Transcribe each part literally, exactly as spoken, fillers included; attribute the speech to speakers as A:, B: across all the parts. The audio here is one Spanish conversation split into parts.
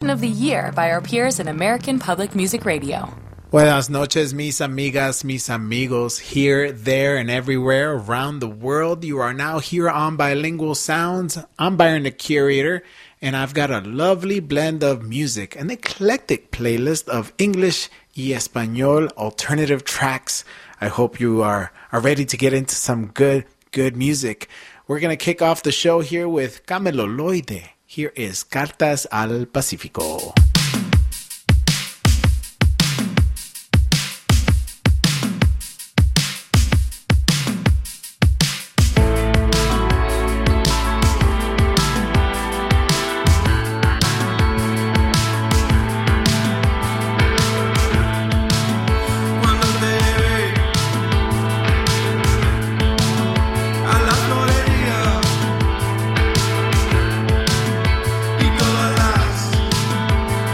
A: Station of the Year by our peers in American Public Music Radio.
B: Buenas noches, mis amigas, mis amigos, here, there, and everywhere around the world. You are now here on Bilingual Sounds. I'm Byron the Curator, and I've got a lovely blend of music, an eclectic playlist of English y Espanol alternative tracks. I hope you are, are ready to get into some good, good music. We're going to kick off the show here with Camilo Loide. Here is Cartas al Pacífico.
C: Y todas las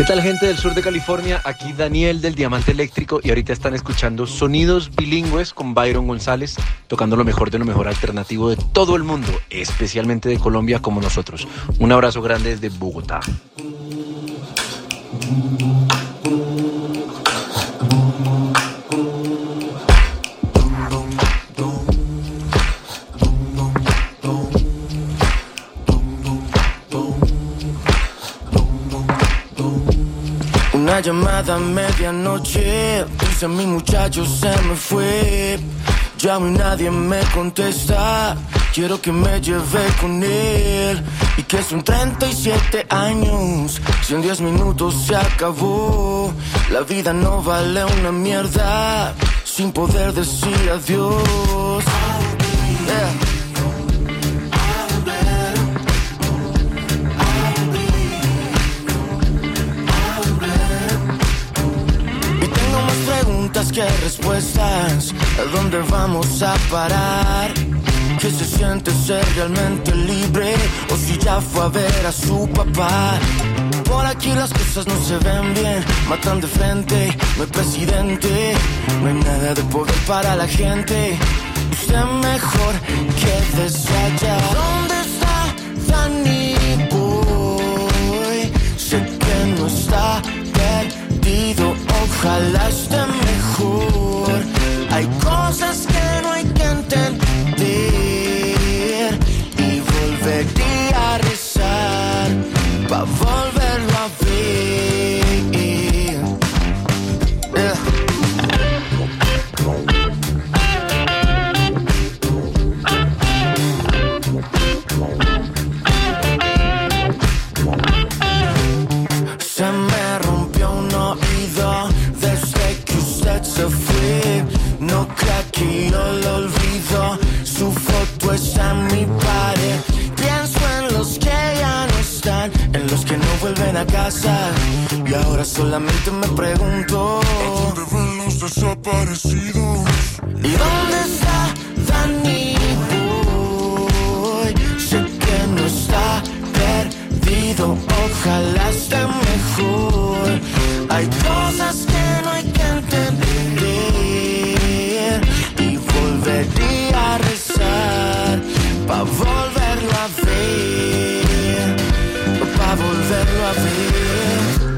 C: tal, gente del sur de California? Aquí Daniel del Diamante Eléctrico y ahorita están escuchando sonidos bilingües con Byron González, tocando lo mejor de lo mejor alternativo de todo el mundo, especialmente de Colombia como nosotros. Un abrazo grande desde Bogotá.
D: Una llamada a medianoche, dice mi muchacho se me fue. Llamo y nadie me contesta, quiero que me lleve con él. Y que son treinta y siete años, si en diez minutos se acabó. La vida no vale una mierda, sin poder decir adiós. Yeah. Que respuestas, ¿a dónde vamos a parar? ¿Qué se siente ser realmente libre? O si ya fue a ver a su papá. Por aquí las cosas no se ven bien, matan de frente, no hay presidente, no hay nada de poder para la gente. Usted mejor quédese allá. ¿Dónde está Danny Boy? Sé que no está perdido, ojalá esté mejor. Hay cosas que no hay que entender y volvería a rezar pa' volverlo a ver. Yeah. Se me rompió un oído desde que usted se fue. No crea que yo lo olvido, su foto está en mi pared. Pienso en los que ya no están, en los que no vuelven a casa. Y ahora solamente me pregunto, ¿a dónde van los desaparecidos? ¿Y dónde está Danny Boy? Sé que no está perdido, ojalá esté mejor. Hay cosas que no hay que entender y volvería a rezar pa' volverlo a ver, pa' volverlo a ver.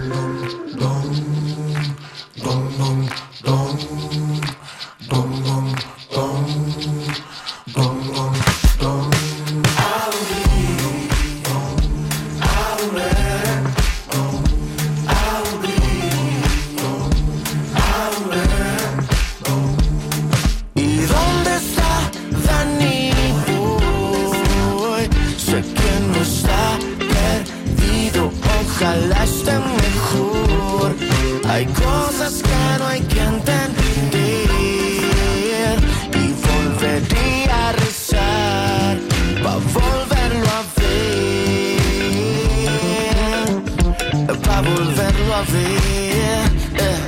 D: Ojalá esté mejor. Hay cosas que no hay que entender y volvería a rezar pa' volverlo a ver, pa' volverlo a ver. Eh.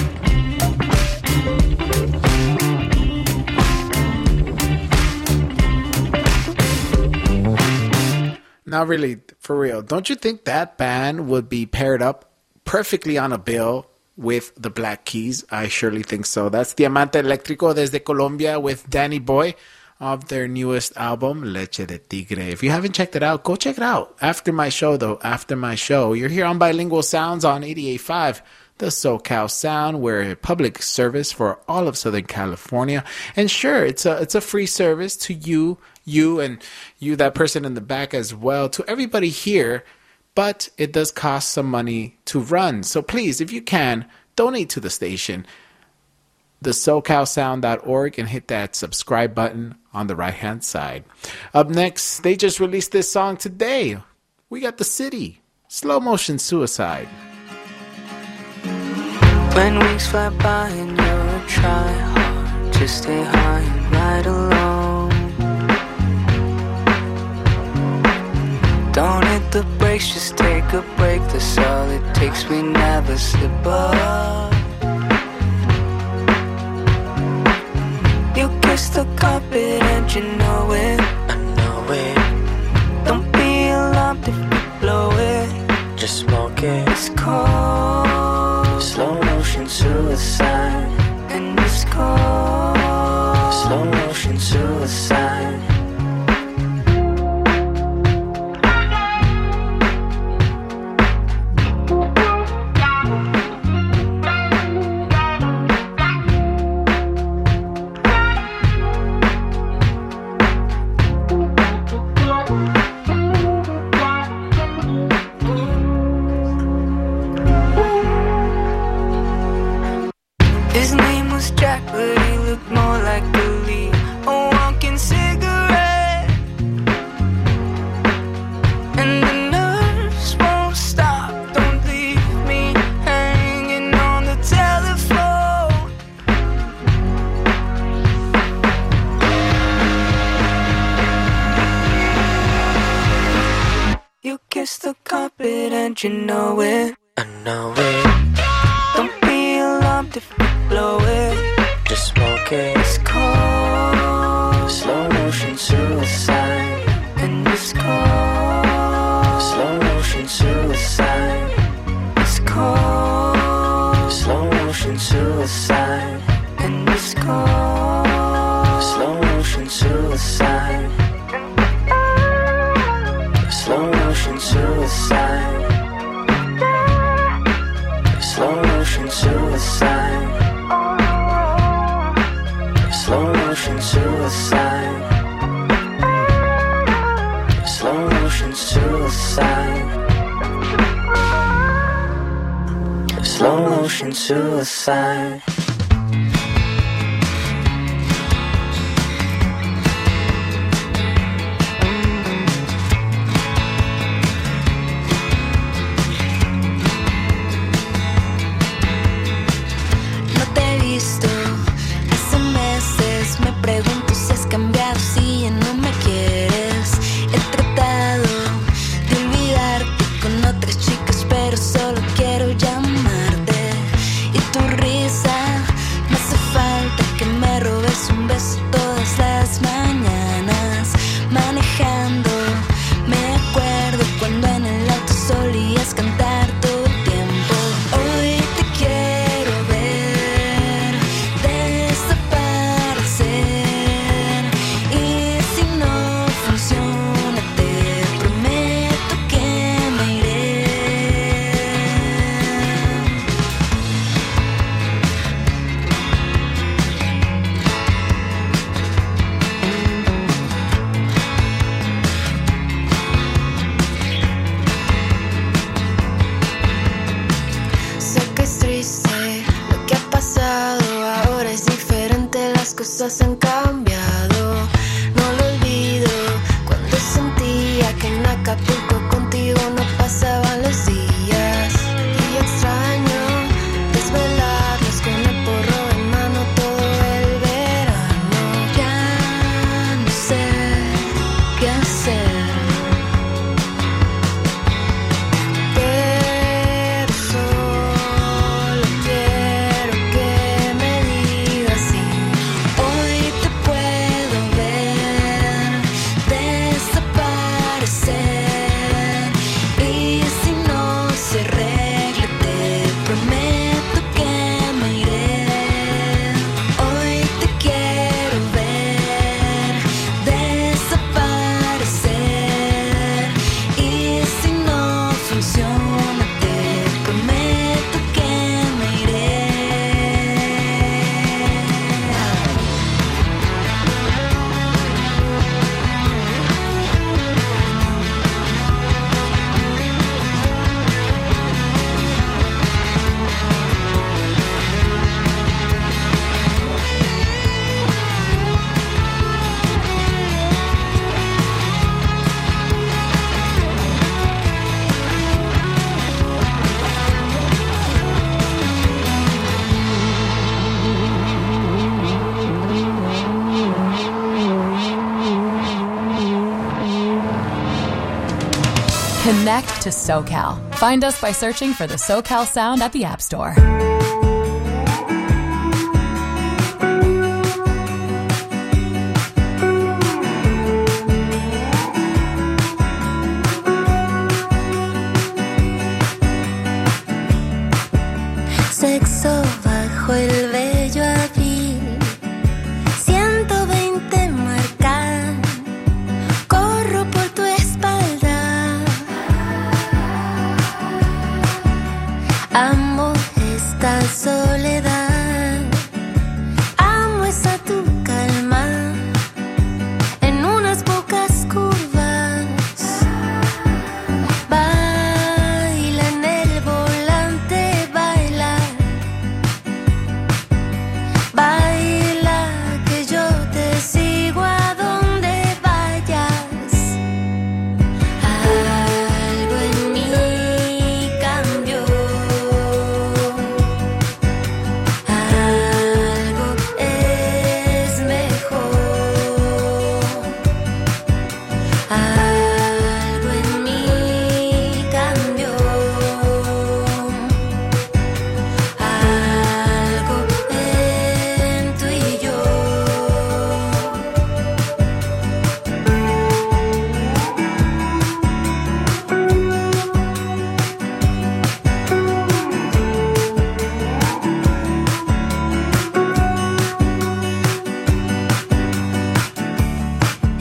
B: Now, really, for real, don't you think that band would be paired up perfectly on a bill with the Black Keys? I surely think so. That's Diamante Eléctrico desde Colombia with Danny Boy of their newest album, Leche de Tigre. If you haven't checked it out, go check it out. After my show, though, after my show. You're here on Bilingual Sounds on eighty-eight point five, the SoCal Sound. We're a public service for all of Southern California. And sure, it's a, it's a free service to you, you and you, that person in the back as well, to everybody here, but it does cost some money to run. So please, if you can, donate to the station, the socal sound dot org, and hit that subscribe button on the right-hand side. Up next, they just released this song today. We got The City, Slow Motion Suicide.
E: When weeks fly by and you try hard to stay high and ride alone, don't hit the brakes, just take a break. That's all it takes, we never slip up. You kiss the carpet and you know it, I know it. Don't be alarmed if you blow it, just smoke it. It's cold suicide, and it's called slow motion suicide. His name was Jack, but he looked more like a leaf, a walking cigarette. And the nurse won't stop, don't leave me hanging on the telephone. You kiss the carpet and you know it, I know it. Don't be alarmed if you blow it, just smoke it. It's called slow motion suicide, and it's called slow motion suicide. It's called slow motion suicide, and it's called slow motion suicide. Slow motion suicide. Slow motion suicide. Slow motion suicide. Slow motion suicide. Slow motion suicide.
F: Pregunto si has cambiado, si ya no me quieres. He tratado de olvidarte con otras chicas, pero solo quiero llamarte. Y tu risa me hace falta que me robes un beso todas las mañanas. Manejando me acuerdo cuando en el auto solías cantar todo el tiempo. Hoy te quiero ver desaparecer. Ahora es diferente, las cosas han cambiado. No lo olvido cuando sentía que en Acapulco contigo no pasaban los días. Y extraño desvelarnos con el porro en mano todo el verano. Ya no sé qué hacer.
A: Connect to SoCal. Find us by searching for the SoCal Sound at the App Store.
F: Sexo bajo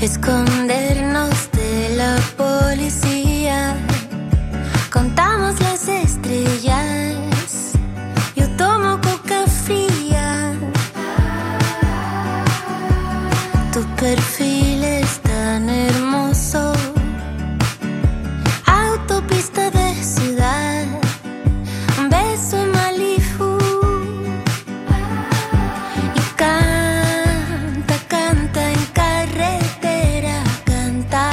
F: escondernos de la policía. Contamos las estrellas, yo tomo coca fría. Tu perfil es tan hermoso, autopista de ciudad, un beso en Malibu. Y canta, canta en carretera, canta,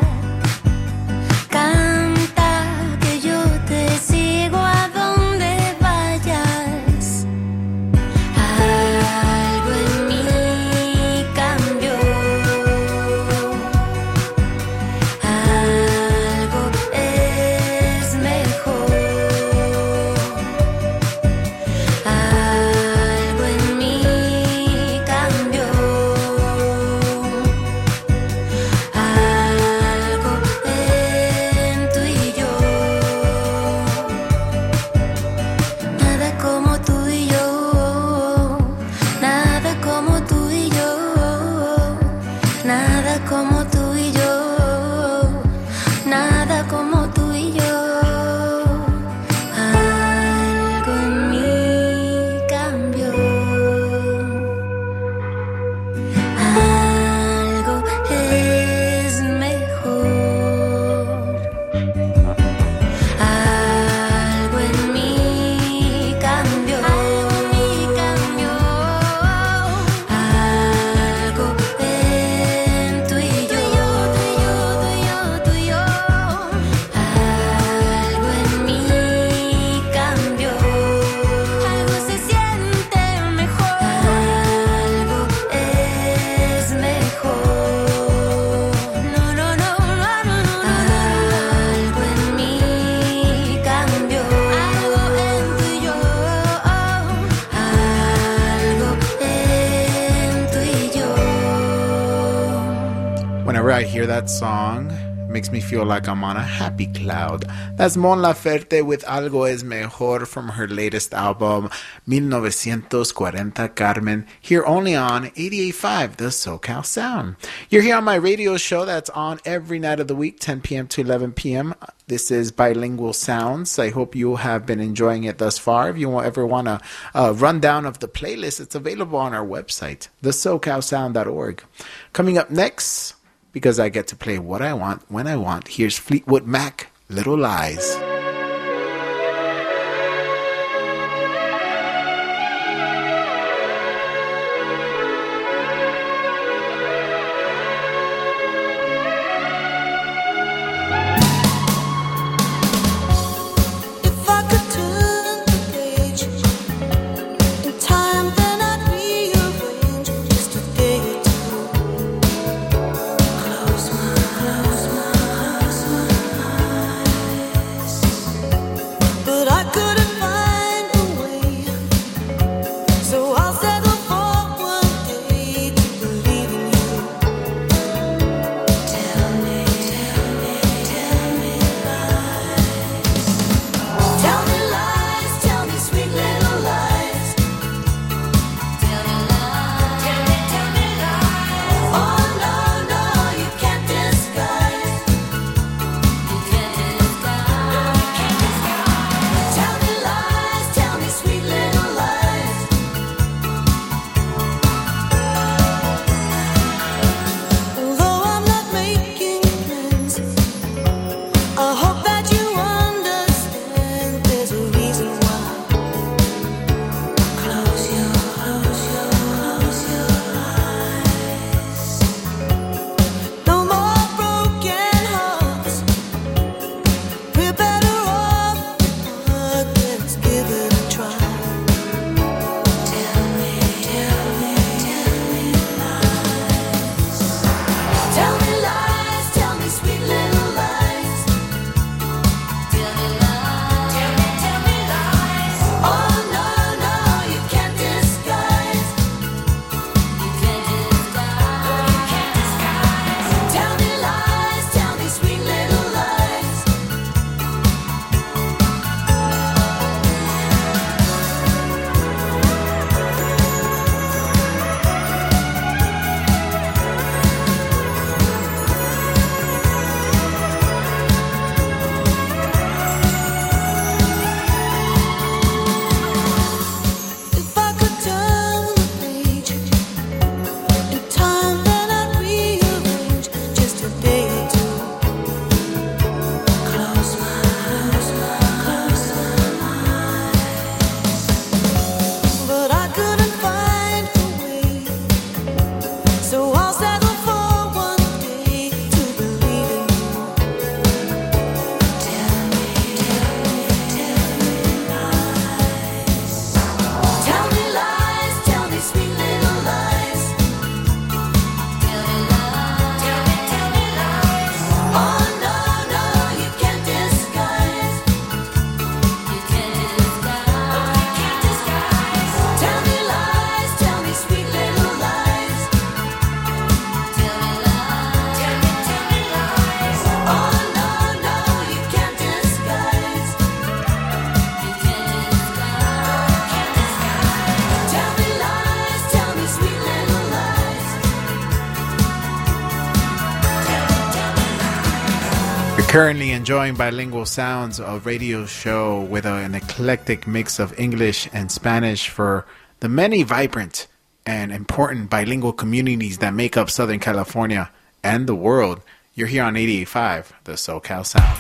F: canta que yo te sigo a donde vayas. Algo en mí cambió, algo es mejor, algo en mí cambió, algo en tú y yo. Nada como tú y yo, nada como tú y yo, nada como tú y yo, nada como tú y yo. Algo en mí cambió, algo es mejor, algo en mí cambió, algo en mí cambió, algo en tú y yo, tú y yo, tú y yo, tú y yo, algo en mí cambió, algo se siente mejor, algo es mejor, no, no, no, no, no, no, algo en mí cambió, algo en tú y yo, algo en tú y yo.
B: Whenever I hear that song, it makes me feel like I'm on a happy cloud. That's Mon Laferte with Algo Es Mejor from her latest album, mil novecientos cuarenta Carmen, here only on eighty-eight point five, the SoCal Sound. You're here on my radio show that's on every night of the week, ten p.m. to eleven p.m. This is Bilingual Sounds. I hope you have been enjoying it thus far. If you ever want a, a rundown of the playlist, it's available on our website, the socal sound dot org. Coming up next, because I get to play what I want when I want, here's Fleetwood Mac, Little Lies.
G: If I could turn the page in time, then I'd rearrange just a day or two. Close my, close my, close my eyes.
B: Currently enjoying Bilingual Sounds, a radio show with a, an eclectic mix of English and Spanish for the many vibrant and important bilingual communities that make up Southern California and the world. You're here on eighty-eight point five, the SoCal Sound.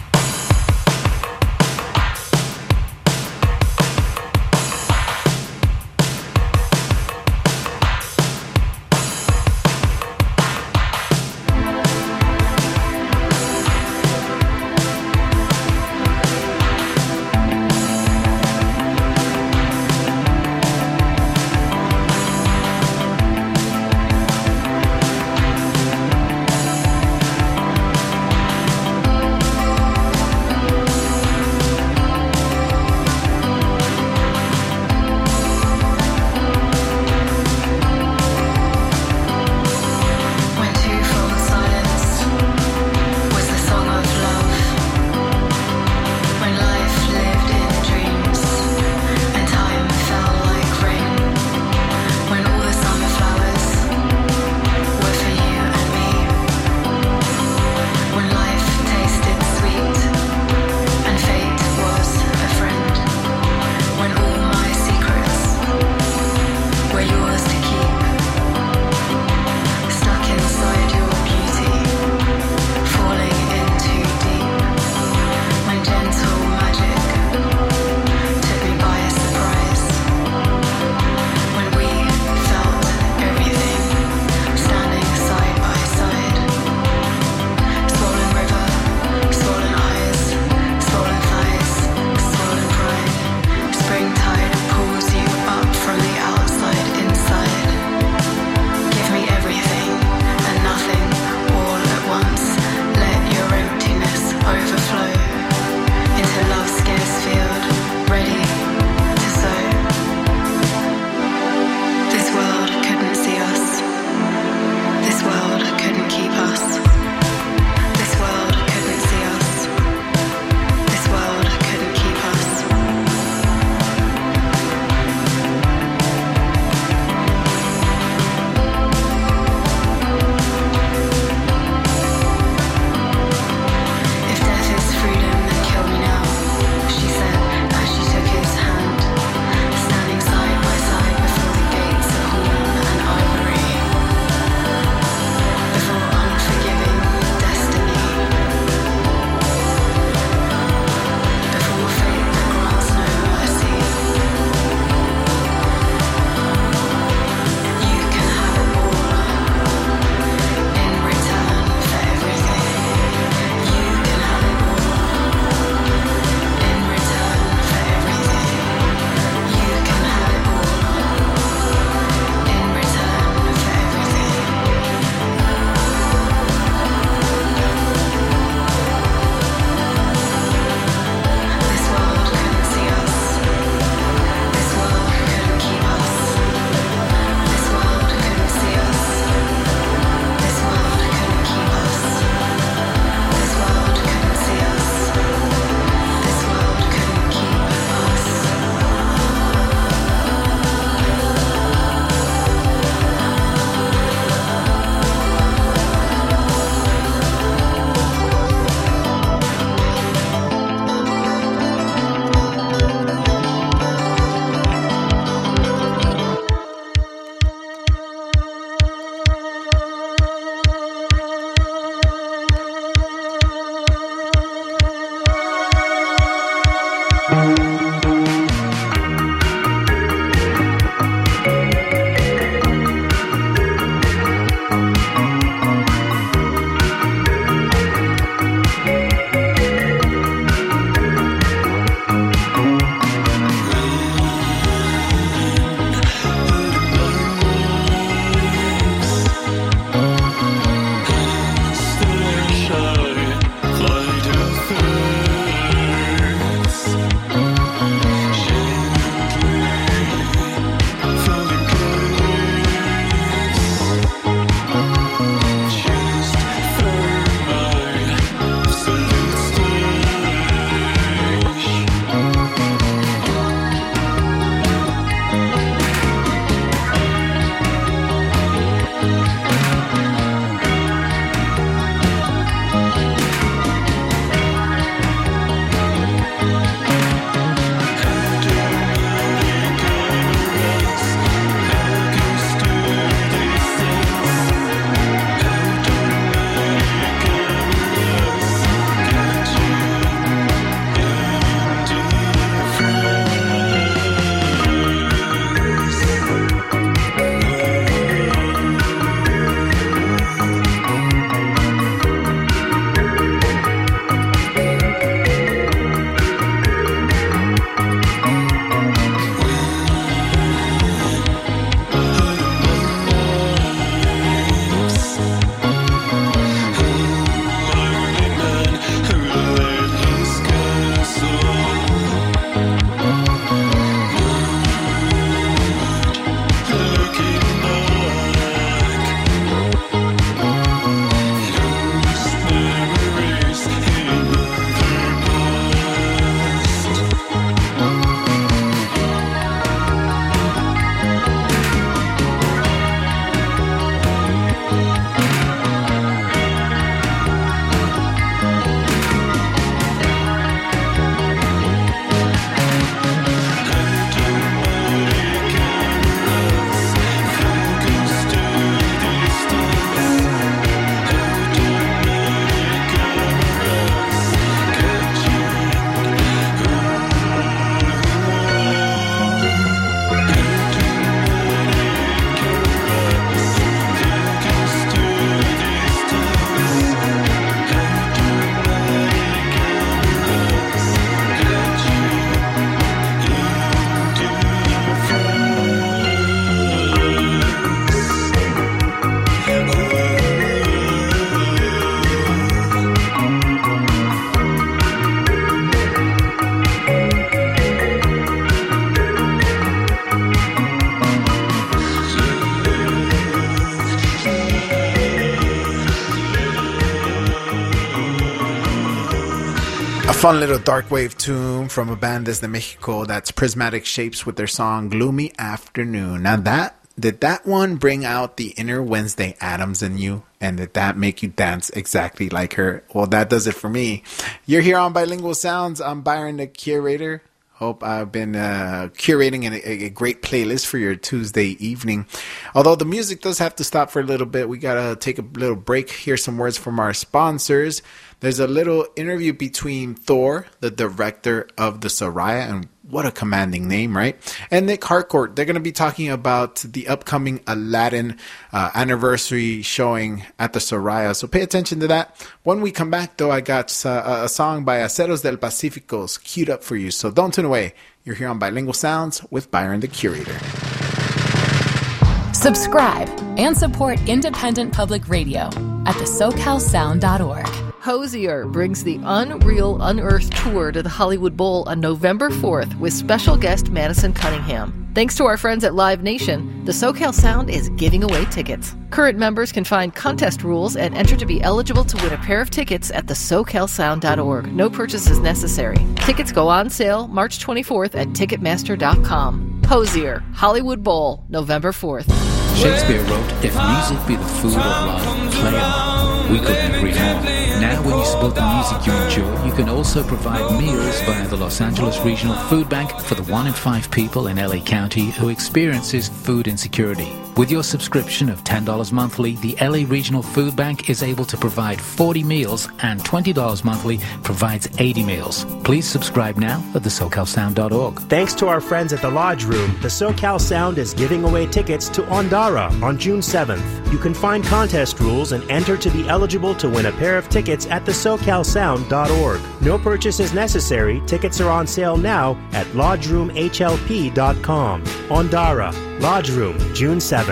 B: Fun little dark wave tune from a band desde Mexico. That's Prismatic Shapes with their song Gloomy Afternoon. Now that, did that one bring out the inner Wednesday Addams in you? And did that make you dance exactly like her? Well, that does it for me. You're here on Bilingual Sounds. I'm Byron, the curator. Hope I've been uh, curating a, a great playlist for your Tuesday evening. Although the music does have to stop for a little bit. We got to take a little break. Hear some words from our sponsors. There's a little interview between Thor, the director of the Soraya, and what a commanding name, right? And Nick Harcourt. They're going to be talking about the upcoming Aladdin uh, anniversary showing at the Soraya. So pay attention to that. When we come back, though, I got uh, a song by Aceros del Pacificos queued up for you. So don't tune away. You're here on Bilingual Sounds with Byron, the curator.
A: Subscribe and support independent public radio at the socal sound dot org.
H: Hosier brings the Unreal Unearthed Tour to the Hollywood Bowl on November fourth with special guest Madison Cunningham. Thanks to our friends at Live Nation, the SoCal Sound is giving away tickets. Current members can find contest rules and enter to be eligible to win a pair of tickets at the socal sound dot org. No purchase is necessary. Tickets go on sale March twenty-fourth at ticketmaster dot com. Hosier, Hollywood Bowl, November fourth.
I: Shakespeare wrote, "If music be the food of life, play on." We couldn't agree more. Now when you support the music you enjoy, you can also provide meals via the Los Angeles Regional Food Bank for the one in five people in L A County who experiences food insecurity. With your subscription of ten dollars monthly, the L A Regional Food Bank is able to provide forty meals, and twenty dollars monthly provides eighty meals. Please subscribe now at the socal sound dot org.
J: Thanks to our friends at the Lodge Room, the SoCal Sound is giving away tickets to Ondara on June seventh. You can find contest rules and enter to be eligible to win a pair of tickets at the socal sound dot org. No purchase is necessary. Tickets are on sale now at lodge room h l p dot com. Ondara, Lodge Room, June seventh.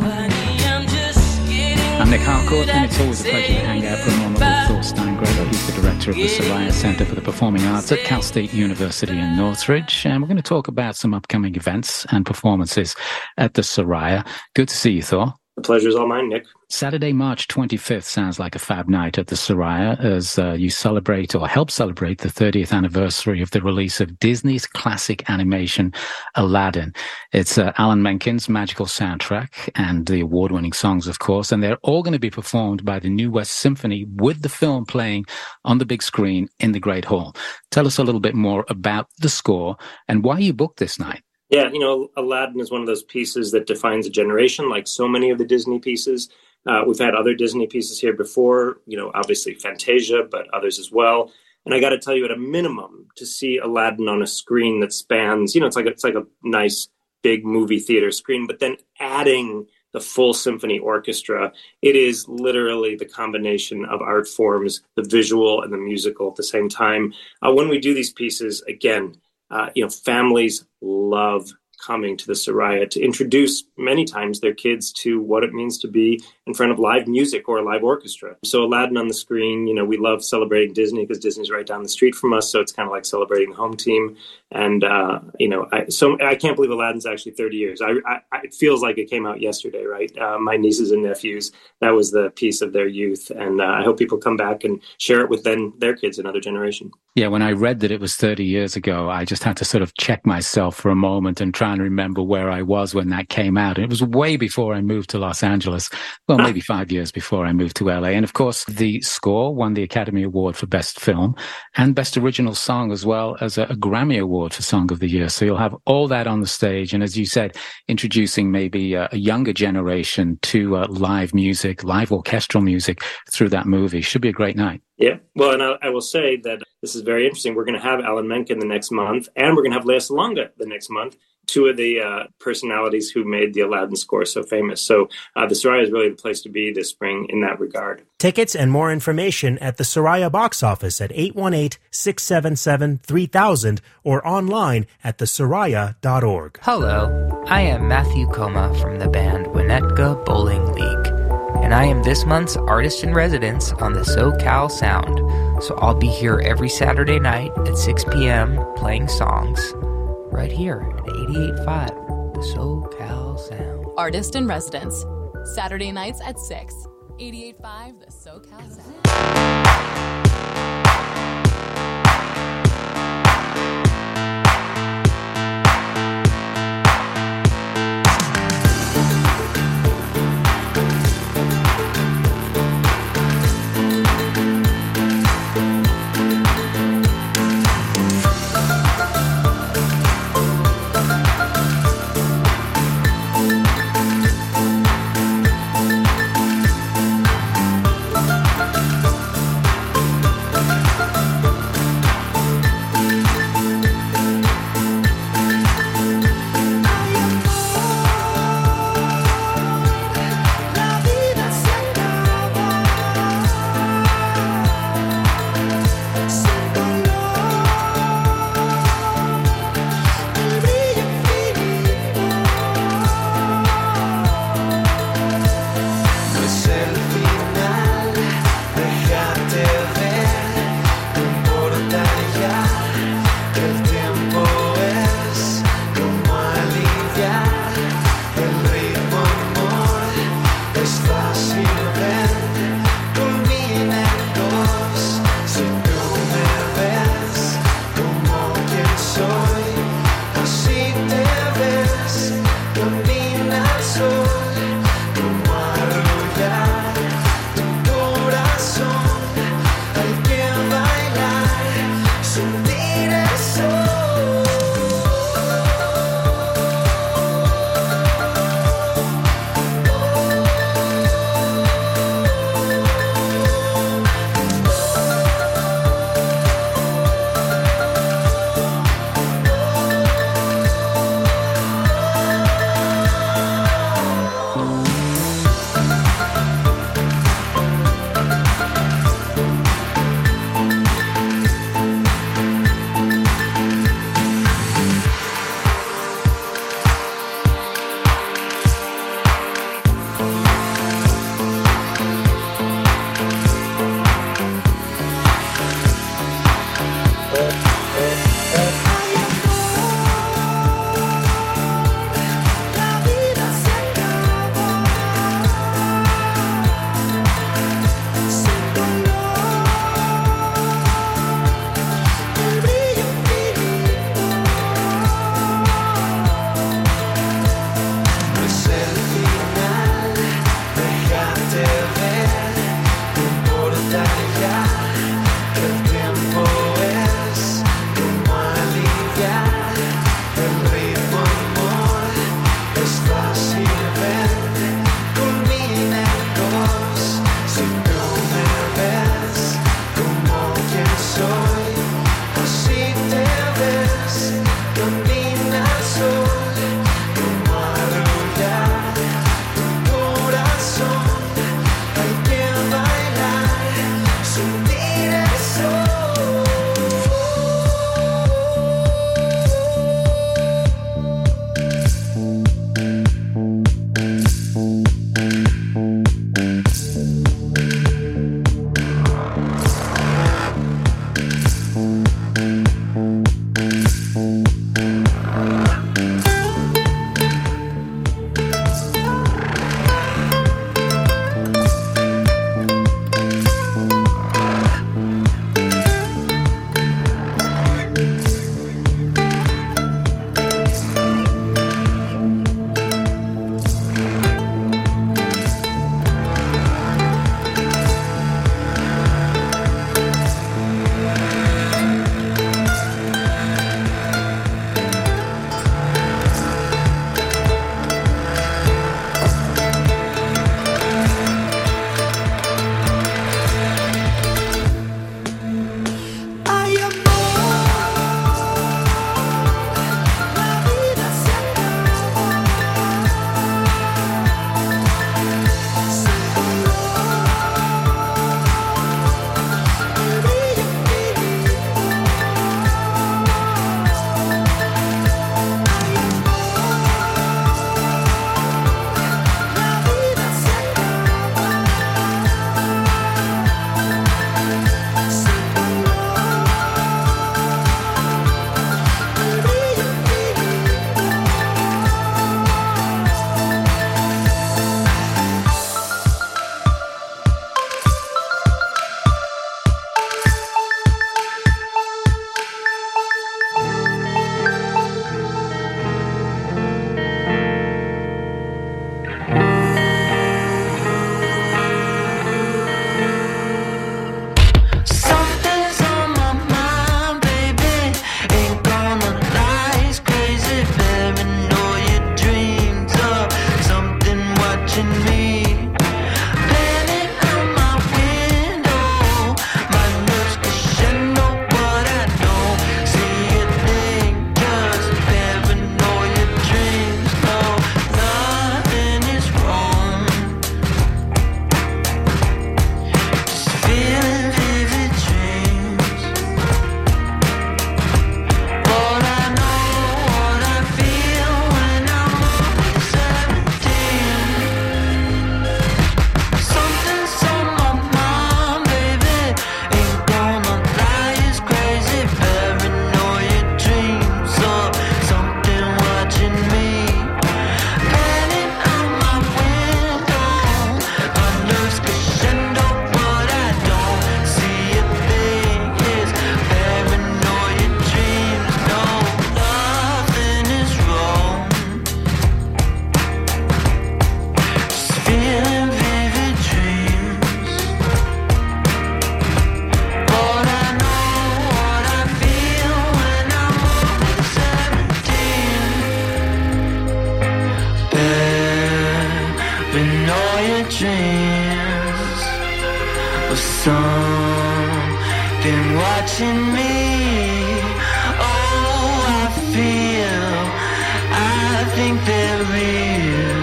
I: I'm Nick Harcourt, and it's always a pleasure to hang out for a moment with Thor Steingreber. He's the director of the Soraya Center for the Performing Arts at Cal State University in Northridge. And we're going to talk about some upcoming events and performances at the Soraya. Good to see you, Thor.
K: The pleasure's all mine, Nick.
I: Saturday, March twenty-fifth sounds like a fab night at the Soraya as uh, you celebrate or help celebrate the thirtieth anniversary of the release of Disney's classic animation, Aladdin. It's uh, Alan Menken's magical soundtrack and the award-winning songs, of course, and they're all going to be performed by the New West Symphony with the film playing on the big screen in the Great Hall. Tell us a little bit more about the score and why you booked this night.
K: Yeah, you know, Aladdin is one of those pieces that defines a generation, like so many of the Disney pieces. Uh, we've had other Disney pieces here before, you know, obviously Fantasia, but others as well. And I got to tell you, at a minimum, to see Aladdin on a screen that spans, you know, it's like a, it's like a nice big movie theater screen, but then adding the full symphony orchestra, it is literally the combination of art forms, the visual and the musical at the same time. Uh, when we do these pieces, again, Uh, you know, families love coming to the Soraya to introduce many times their kids to what it means to be in front of live music or a live orchestra. So Aladdin on the screen, you know, we love celebrating Disney because Disney's right down the street from us. So it's kind of like celebrating the home team. And, uh, you know, I, so I can't believe Aladdin's actually thirty years. I, I, it feels like it came out yesterday, right? Uh, my nieces and nephews, that was the piece of their youth. And uh, I hope people come back and share it with then their kids, another generation.
I: Yeah, when I read that it was thirty years ago, I just had to sort of check myself for a moment and try and remember where I was when that came out. And it was way before I moved to Los Angeles. Well, maybe five years before I moved to L A. And of course, the score won the Academy Award for Best Film and Best Original Song, as well as a, a Grammy Award for Song of the Year. So you'll have all that on the stage. And as you said, introducing maybe a, a younger generation to uh, live music, live orchestral music through that movie. Should be a great night.
K: Yeah. Well, and I, I will say that this is very interesting. We're going to have Alan Menken the next month, and we're going to have Lea Salonga the next month, two of the uh, personalities who made the Aladdin score so famous. So uh, the Soraya is really the place to be this spring in that regard.
J: Tickets and more information at the Soraya box office at eight one eight, six seven seven, three thousand or online at the soraya dot org.
L: Hello, I am Matthew Coma from the band Winnetka Bowling League, and I am this month's artist in residence on the SoCal Sound. So I'll be here every Saturday night at six p.m. playing songs right here at eighty-eight point five, the SoCal Sound.
A: Artist in residence, Saturday nights at six, eighty-eight point five, the SoCal Sound.
D: of something watching me. Oh, I feel, I think they're real.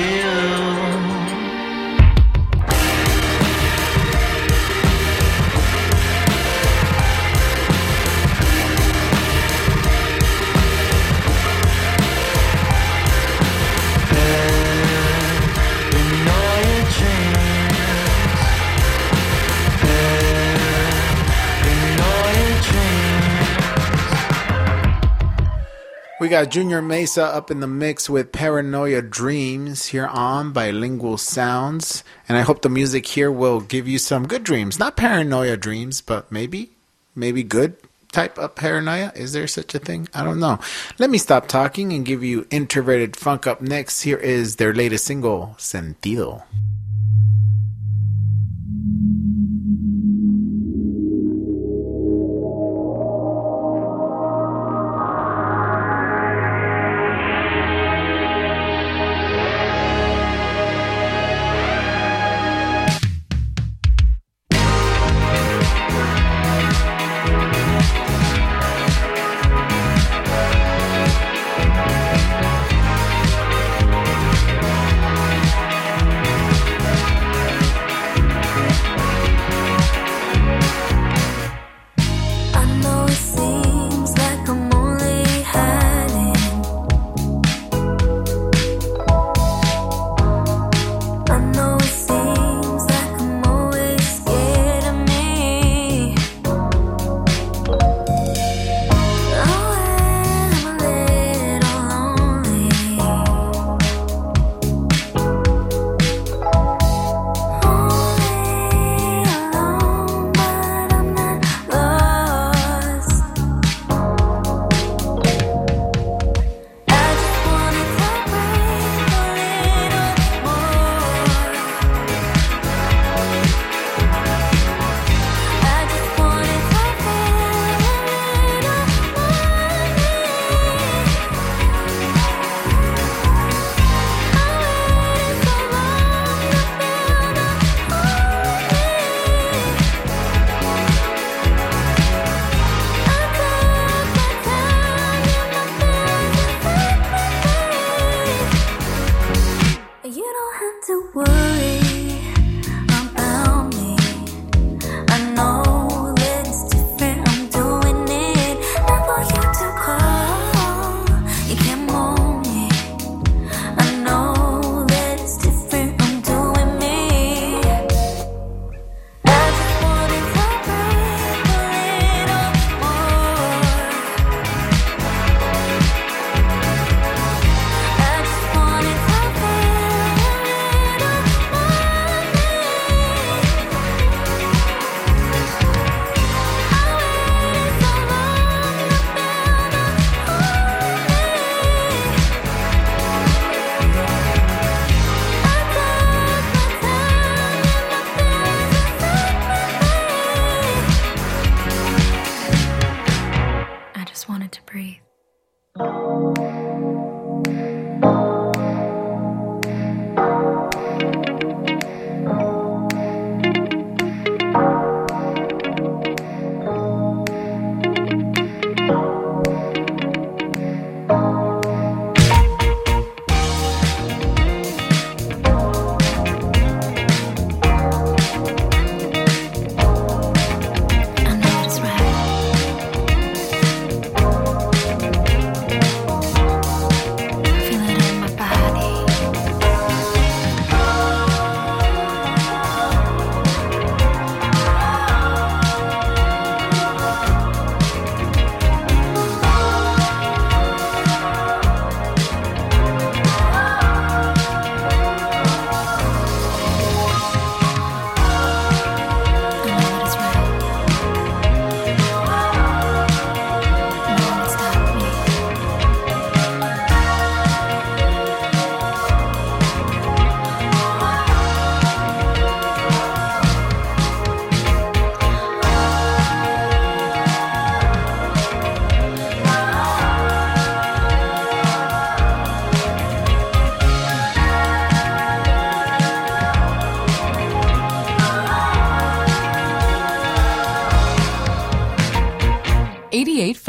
B: We got Junior Mesa up in the mix with Paranoia Dreams here on Bilingual Sounds. And I hope the music here will give you some good dreams. Not paranoia dreams, but maybe, maybe good type of paranoia. Is there such a thing? I don't know. Let me stop talking and give you Introverted Funk up next. Here is their latest single, Sentido.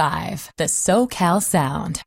A: five, the SoCal Sound.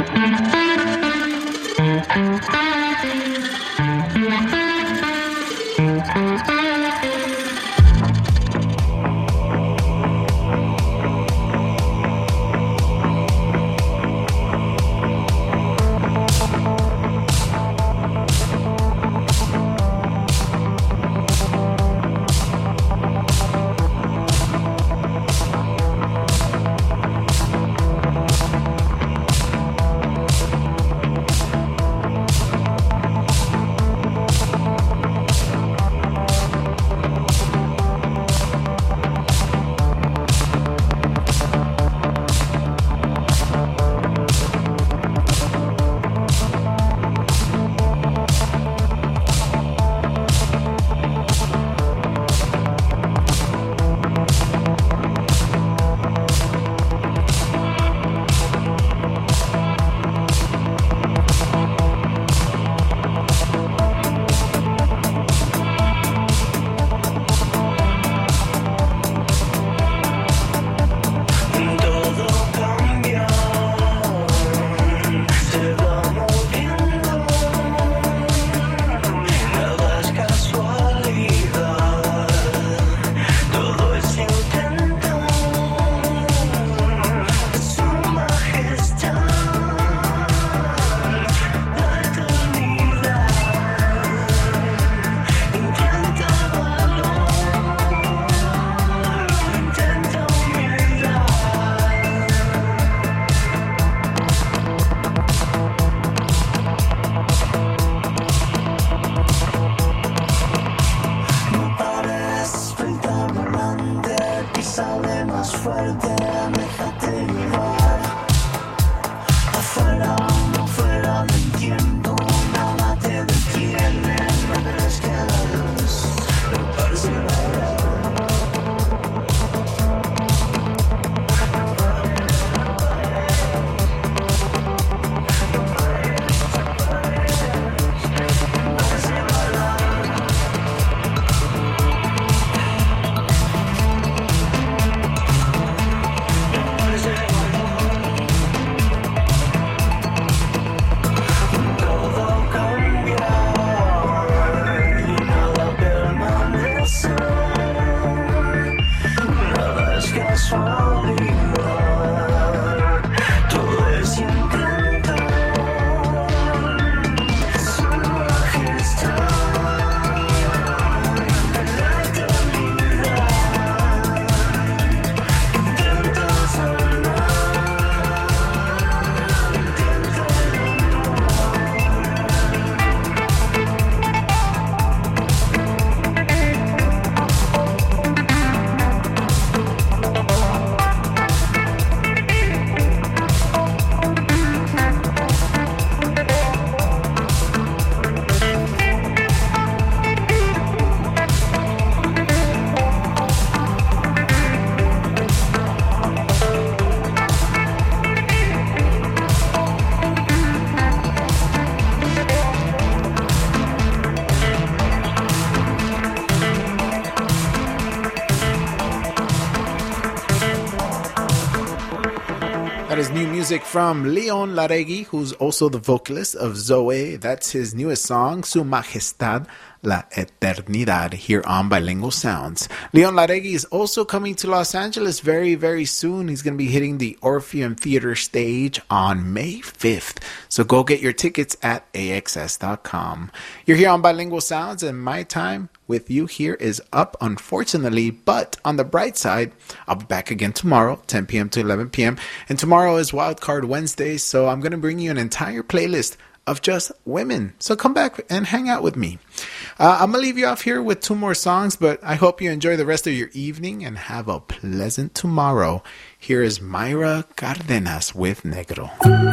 B: Is new music from Leon Laregui, who's also the vocalist of Zoe. That's his newest song, Su Majestad La Eternidad, here on Bilingual Sounds. Leon Laregui is also coming to Los Angeles very, very soon. He's going to be hitting the Orpheum Theater stage on May fifth. So go get your tickets at A X S dot com. You're here on Bilingual Sounds, and my time with you here is up, unfortunately. But on the bright side, I'll be back again tomorrow, ten p.m. to eleven p.m. And tomorrow is Wildcard Wednesday, so I'm going to bring you an entire playlist of just women. So come back and hang out with me. Uh, I'm going to leave you off here with two more songs, but I hope you enjoy the rest of your evening and have a pleasant tomorrow. Here is Mayra Cardenas with Negro.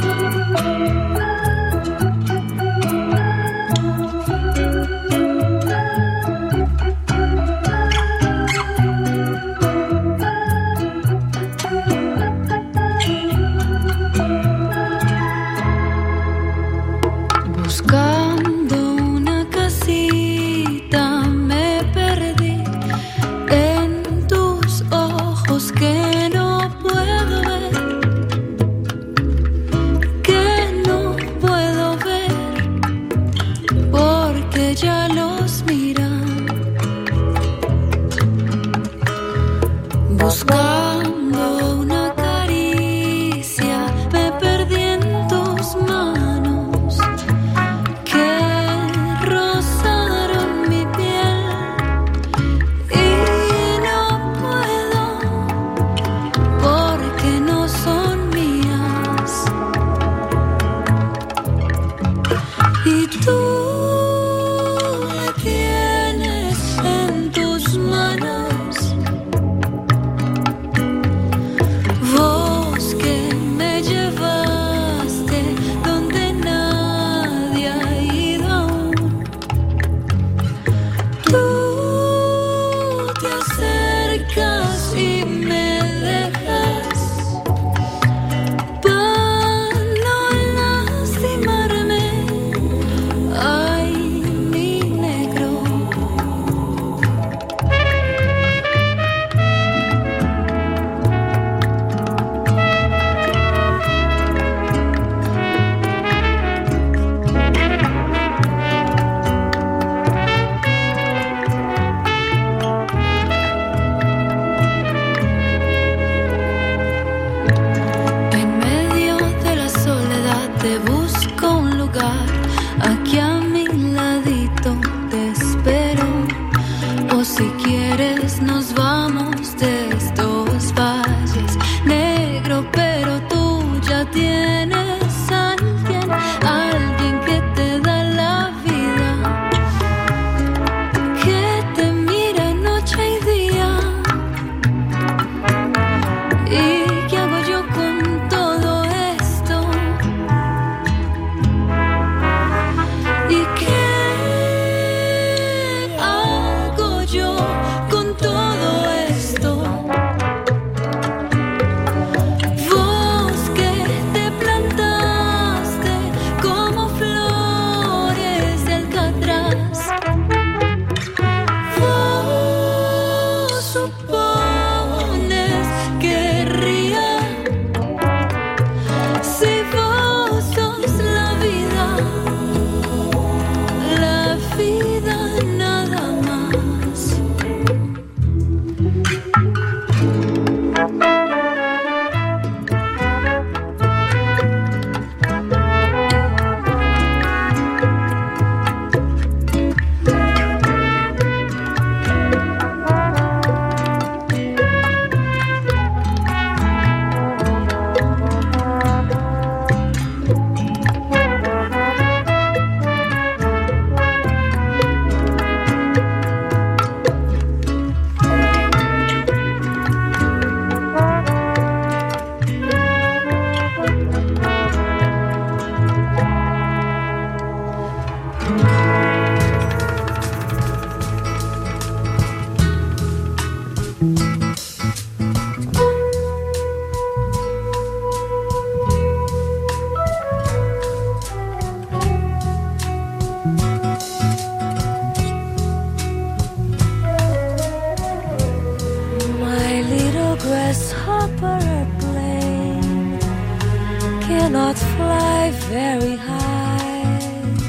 F: Buscando una casita me perdí en tus ojos que no puedo ver. Buscando una caricia, me perdí en tus manos que rozaron mi piel y no puedo porque no son mías. Y tú me tienes en tus manos. Vos que me llevaste donde nadie ha ido aún. Tú te acercas y me dejas para no lastimarme. Ay, mi negro. En medio de la soledad te busco un lugar. Aquí a mi ladito te espero. O si quieres nos vamos de estos valles, negro, pero tú ya tienes a alguien, alguien que te da la vida, que te mira noche y día. ¿Y qué hago yo con todo esto? ¿Y qué hago yo con todo esto? Vos que te plantaste como flores de alcatraz. Vos supones que ría si vos sos la vida, la vida nada más. My little grasshopper airplane cannot fly very high.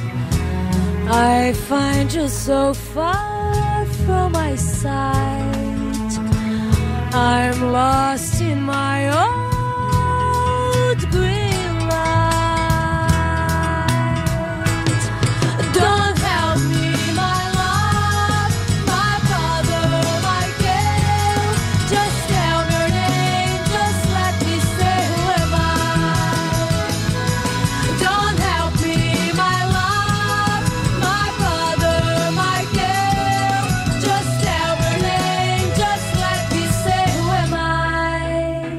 F: I find you so far from my sight. I'm lost in my old green light. Don't help me, my love, my brother, my girl. Just tell your name, just let me say who am I. Don't help me, my love, my brother, my girl. Just tell your name, just let me say who am I.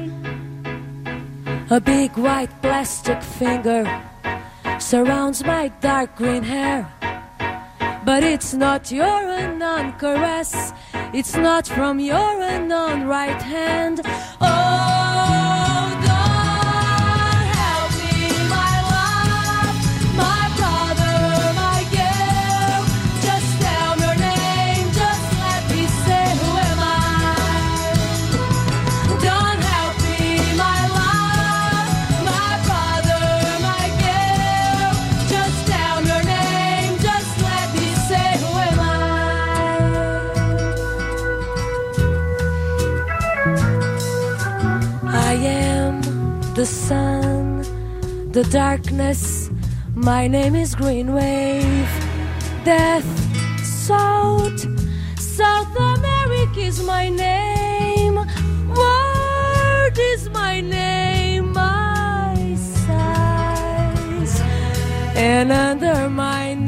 F: A big white plastic finger surrounds my dark green hair. But it's not your unknown caress, it's not from your unknown right hand. Oh, don't help me, my love, my brother, my girl. Just tell your name, just let me say who am I. Don't help me, my love, my brother, my girl. Just tell your name, just let me say who am I.
M: the sun, the darkness. My name is Green Wave. Death, South, South America is my name. World is my name, my size. And under my